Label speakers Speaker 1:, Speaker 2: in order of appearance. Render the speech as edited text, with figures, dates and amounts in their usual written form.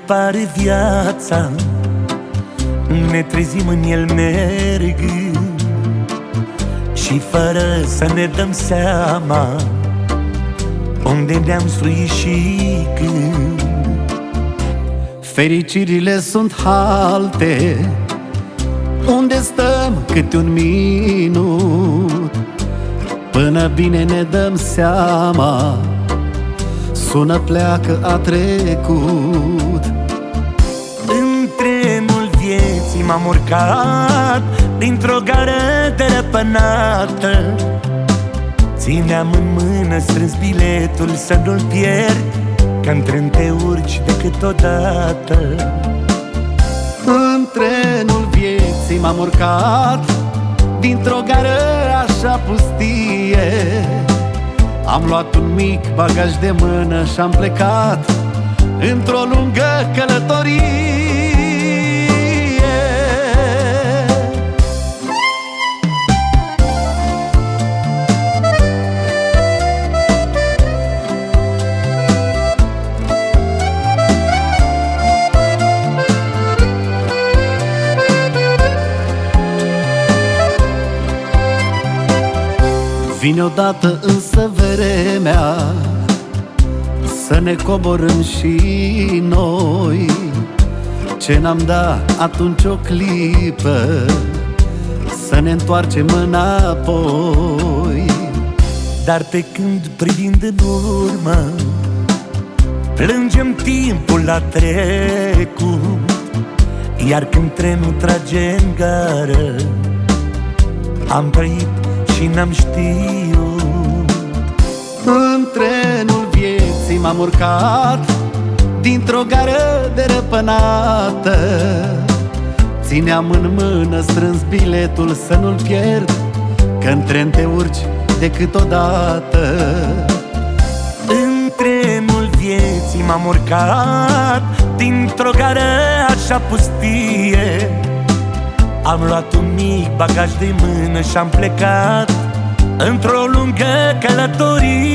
Speaker 1: pare viața, ne trezim în el mergând și fără să ne dăm seama unde ne-am struit și când.
Speaker 2: Fericirile sunt halte unde stăm câte un minut, până bine ne dăm seama, sună, pleacă, a trecut.
Speaker 1: În trenul vieții m-am urcat dintr-o gară dărăpânată, țineam în mână strâns biletul să nu-l pierd, că în tren te urci decât odată.
Speaker 2: În trenul vieții m-am urcat dintr-o gară așa pustie, am luat un mic bagaj de mână și-am plecat într-o lungă călătorie. Vine odată însă vremea să ne coborâm și noi, ce n-am dat atunci o clipă, să ne întoarcem înapoi.
Speaker 1: Dar pe când privind în urmă plângem timpul la trecut, iar când trenul trage în gară am trăit și n-am știut.
Speaker 2: În trenul vieții m-am urcat dintr-o gară dărăpânată, țineam în mână strâns biletul să nu-l pierd, că în tren te urci decât odată.
Speaker 1: În trenul vieții m-am urcat dintr-o gară așa pustie, am luat un mic bagaj de mână și-am plecat într-o lungă călătorie.